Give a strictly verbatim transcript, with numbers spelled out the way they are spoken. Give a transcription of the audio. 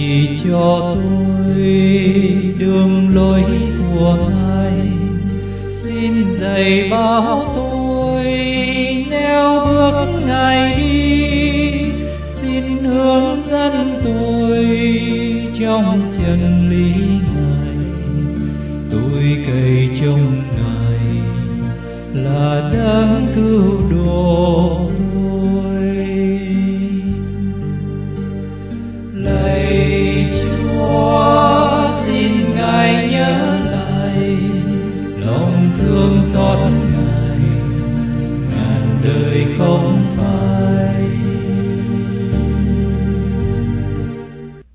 chỉ cho tôi đường lối của Ngài, xin dạy bảo tôi neo bước Ngài đi, xin hướng dẫn tôi trong chân lý Ngài. Tôi cậy trông Ngài là đấng cứu độ tôi. Lạy Chúa, xin Ngài nhớ lại lòng thương xót